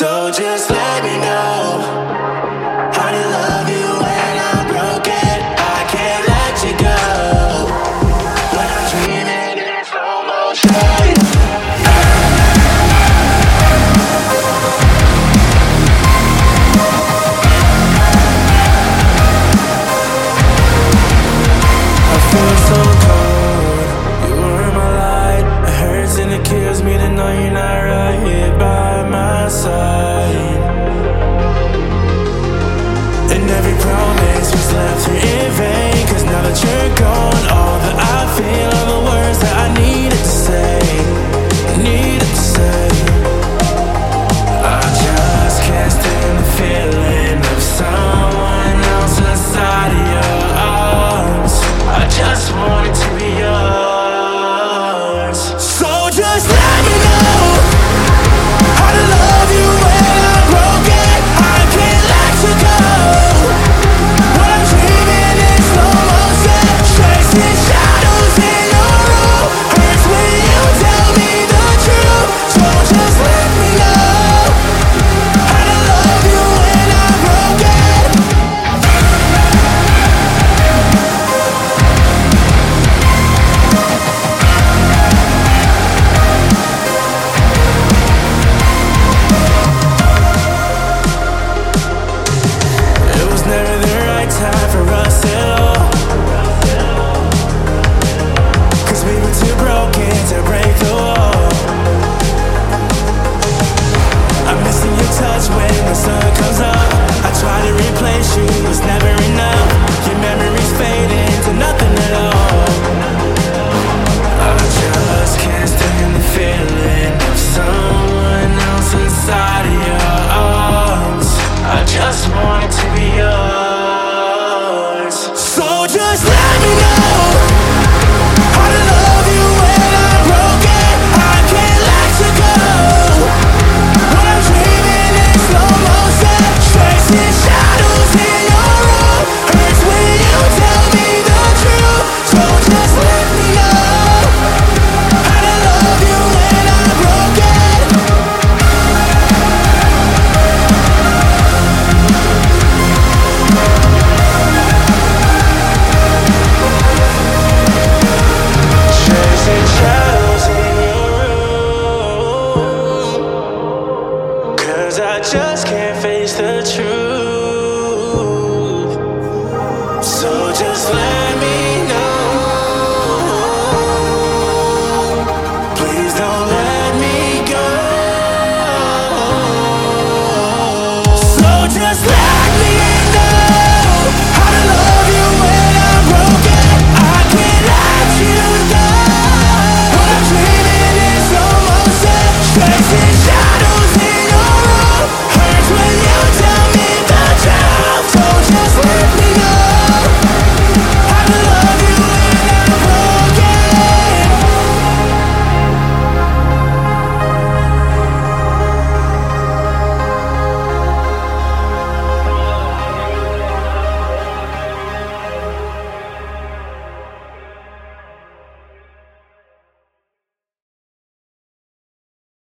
So just let me know how to love you when I'm broken. I can't let you go when I'm dreaming in slow motion. I feel so cold. You were my light. It hurts and it kills me to know you're not right here by my side. And every promise was left here in vain. 'Cause now that you're gone, all that I feel are the words that I needed to say. Needed to say. I just can't stand the feeling of someone else inside of your arms. I just want it to be yours. So just let me know how to love you when I'm broken. I can't let you go when I'm dreaming in slow motion. Chasing shadows in your room. Hurts when you tell me the truth. So just let me know how to love you when I'm broken. It was never the right time for us at all. 'Cause we were too broken to break the wall. I'm missing your touch when the sun comes up. I try to replace you, it's never enough. Your memories fade into nothing at all. I just can't stand the feeling of someone else inside of your arms. I just want it to be yours. So just let me know how to love you when I'm broken. I can't let you go when I'm dreaming in slow motion. Chasing shadows in your room. Hurts when you tell me the truth. So just let me know how to love you when I'm broken. Chasing shadows in your room. 'Cause I just can't face the truth.